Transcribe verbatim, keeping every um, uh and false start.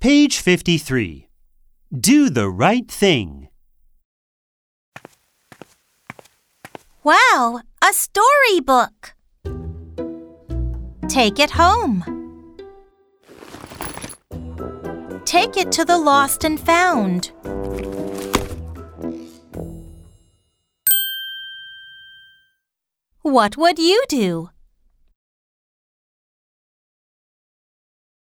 Page fifty-three. Do the right thing. Wow, a storybook! Take it home. Take it to the lost and found. What would you do?